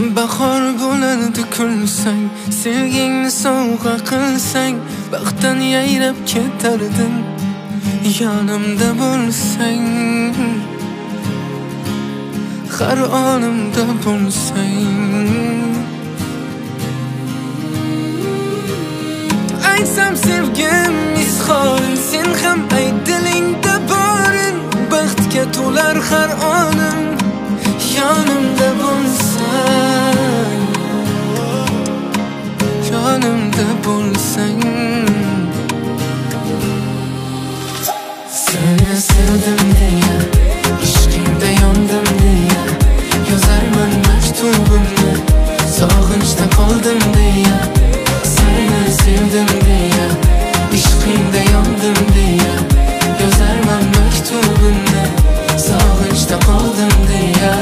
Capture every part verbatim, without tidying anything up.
Bahor bo'lardi kulsang, sevgingni sovg'a qilsang, baxtdan yayrab ketardim. Yonimda bo'lsang, har onimda bo'lsang. Aytsam sevgim izhorin, sen ham ayt dilingda borin. Baxtga to'lar har onim, yonimda bo'lsang, yonimda bo'lsang. Seni sevdim deya, ishqingda yondim deya, yozarman maktubimni, sog'inchda qoldim deya. Seni sevdim deya, ishqingda yondim deya, yozarman maktubimni, sog'inchda qoldim deya.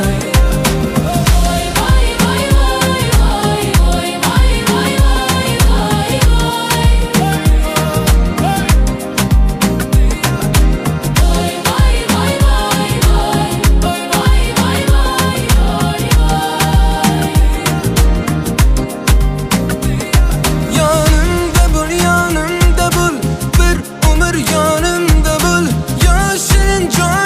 Yonimda bo'l, bir umr yonimda bo'l, yoshing